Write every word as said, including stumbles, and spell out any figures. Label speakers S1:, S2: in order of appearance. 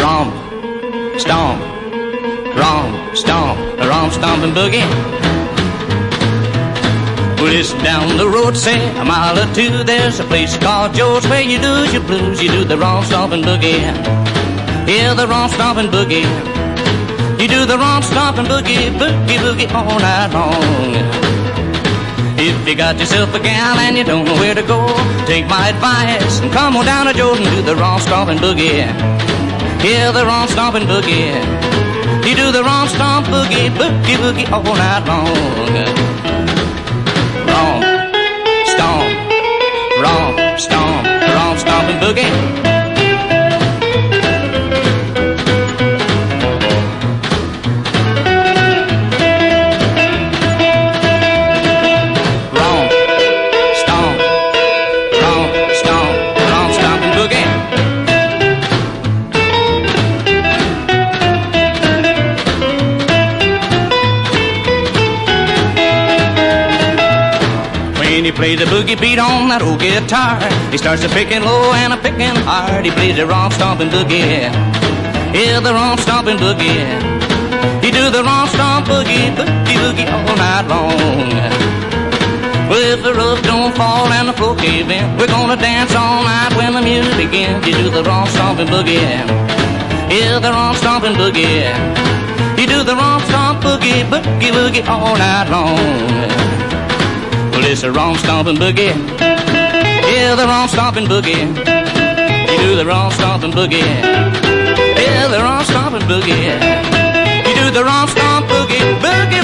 S1: romp, stomp, romp, stomp, romp, stomp and boogie. Well, it's down the road, say a mile or two. There's a place called Joe's where you do your blues. You do the romp, stomp and boogie. Yeah, the romp, stomp and boogie. You do the romp, stomp and boogie, boogie, boogie all night long. If you got yourself a gal and you don't know where to go, take my advice and come on down to Joe's and do the romp, stomp and boogie. Yeah, the romp, stomp and boogie. You do the romp, stomp, boogie, boogie, boogie all night long. Romp, stomp, romp, stomp, romp, stomp and boogie. When he plays a boogie beat on that old guitar, he starts a picking low and a picking hard. He plays a romp, stomping boogie. Yeah, the romp, stomping boogie. He do the romp, stomp boogie, boogie, boogie all night long. Well, if the roof don't fall and the floor cave in, we're gonna dance all night when the music begins. You do the romp, stomping boogie. Yeah, the romp, stomping boogie. You do the romp, stomp boogie, boogie, boogie all night long. Well, it's a romp, stomping boogie. Yeah, the romp, stomping boogie. You do the romp, stomping boogie. Yeah, the romp, stomping boogie. You do the romp, stomp boogie, boogie.